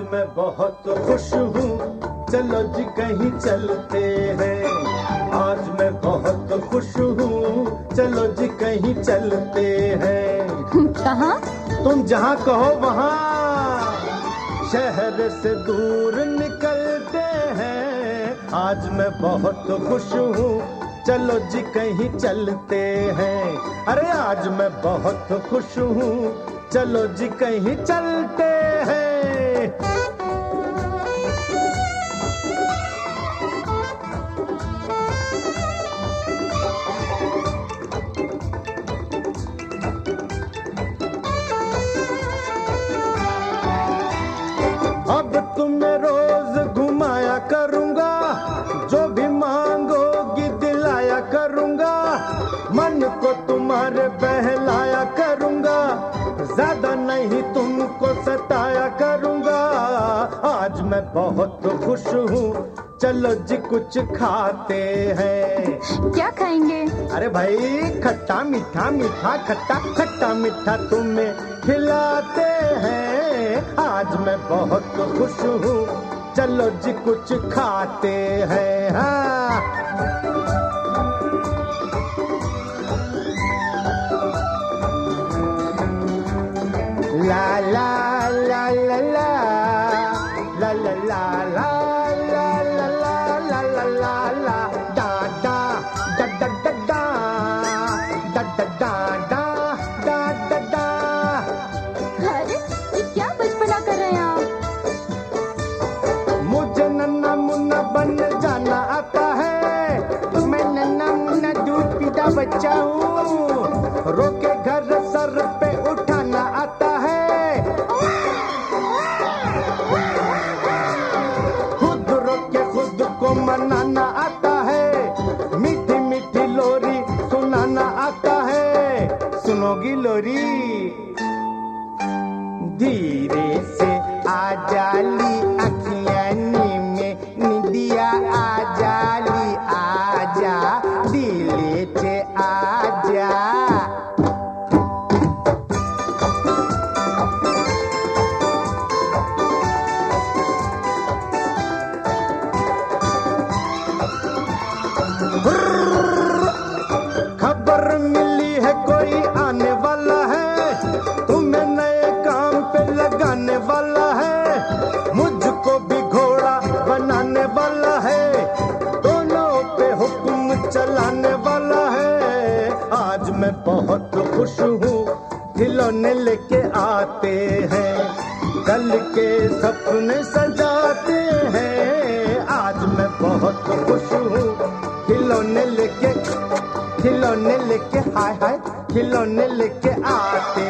मैं बहुत खुश हूँ, चलो जी कहीं चलते हैं। आज मैं बहुत खुश हूँ, चलो जी कहीं चलते हैं। कहाँ? तुम जहाँ कहो वहाँ, शहर से दूर निकलते हैं। आज मैं बहुत खुश हूँ, चलो जी कहीं चलते हैं। अरे आज मैं बहुत खुश हूँ, चलो जी कहीं चलते हैं। अब तुम्हें रोज घुमाया करूंगा, जो भी मांगोगी दिलाया करूंगा। मन को तुम्हारे बहलाया करूंगा, ज्यादा नहीं तुमको सताया करूंगा। आज मैं बहुत खुश हूँ, चलो जी कुछ खाते हैं। क्या खाएंगे? अरे भाई खट्टा मीठा, मीठा खट्टा, खट्टा मीठा तुम्हें खिलाते हैं। आज मैं बहुत खुश हूँ, चलो जी कुछ खाते हैं। हाँ ला ला ला ला ला ला ला ला ला ला ला ला ला ला ला डा डा डा डा डा डा डा डा डा डा डा डा। अरे ये क्या बचपना कर रहे हैं आप? मुझे नन्ना मुन्ना बन जाना आता है। मैं नन्ना मुन्ना दूध पीता बच्चा हूँ, रोके घर सर पे उठाना आता है। खुद रोके खुद को मनाना आता है। मीठी मीठी लोरी सुनाना आता है। सुनोगी लोरी? धीरे से आ जाली अखियाँ में निदिया आ जाली, आजा दिले से आजा। खबर मिली है कोई आने वाला है, तुम्हें नए काम पे लगाने वाला है। मुझको भी घोड़ा बनाने वाला है, दोनों पे हुक्म चलाने वाला है। आज मैं बहुत खुश हूँ, खिलौने लेके आते हैं, कल के सपने सजाते हैं। आज मैं बहुत खुश हूँ, खिलौने लेके हाय हाय खिलौने लेके आते